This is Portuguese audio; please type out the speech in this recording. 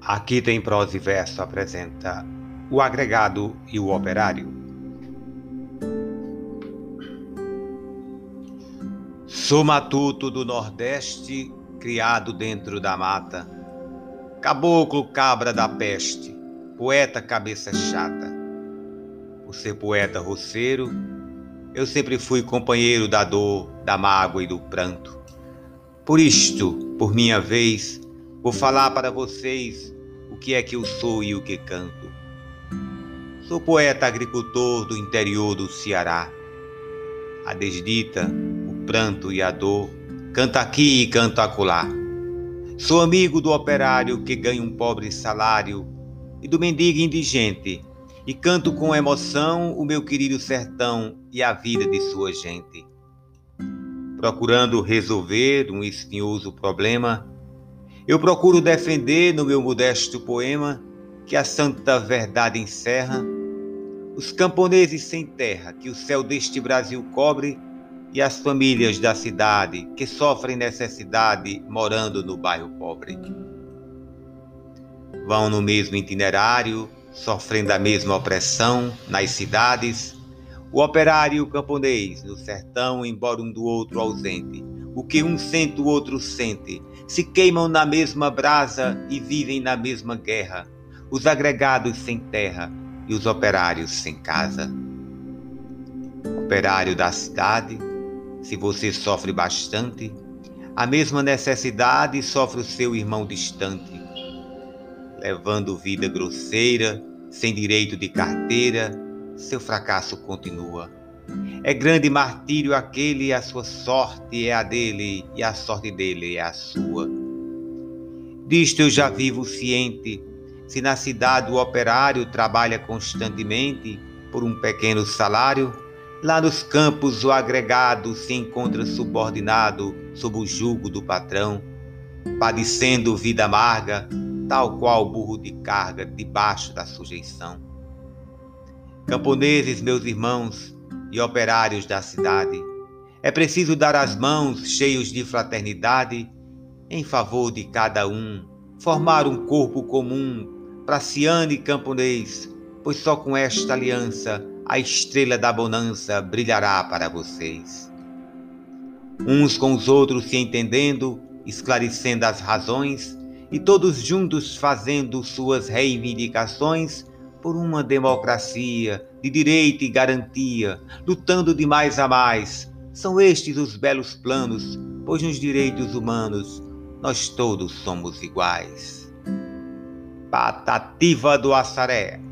Aqui tem prosa e verso apresenta o agregado e o operário. Sou matuto do Nordeste, criado dentro da mata, caboclo cabra da peste, poeta cabeça chata. Por ser poeta roceiro, eu sempre fui companheiro da dor, da mágoa e do pranto. Por isto, por minha vez, vou falar para vocês o que é que eu sou e o que canto. Sou poeta agricultor do interior do Ceará. A desdita, o pranto e a dor, canto aqui e canto acolá. Sou amigo do operário que ganha um pobre salário e do mendigo indigente, e canto com emoção o meu querido sertão e a vida de sua gente. Procurando resolver um espinhoso problema, eu procuro defender no meu modesto poema que a santa verdade encerra os camponeses sem terra que o céu deste Brasil cobre e as famílias da cidade que sofrem necessidade morando no bairro pobre. Vão no mesmo itinerário, sofrendo a mesma opressão nas cidades, o operário e o camponês no sertão, embora um do outro ausente. O que um sente, o outro sente. Se queimam na mesma brasa e vivem na mesma guerra. Os agregados sem terra e os operários sem casa. Operário da cidade, se você sofre bastante, a mesma necessidade sofre o seu irmão distante, levando vida grosseira, sem direito de carteira, seu fracasso continua. É grande martírio aquele, a sua sorte é a dele, e a sorte dele é a sua. Disto eu já vivo ciente, se na cidade o operário trabalha constantemente por um pequeno salário, lá nos campos o agregado se encontra subordinado sob o jugo do patrão, padecendo vida amarga, tal qual burro de carga debaixo da sujeição. Camponeses, meus irmãos, e operários da cidade, é preciso dar as mãos cheios de fraternidade em favor de cada um, formar um corpo comum, praciano e camponês, pois só com esta aliança a estrela da bonança brilhará para vocês. Uns com os outros se entendendo, esclarecendo as razões, e todos juntos fazendo suas reivindicações por uma democracia de direito e garantia, lutando de mais a mais. São estes os belos planos, pois nos direitos humanos nós todos somos iguais. Patativa do Assaré.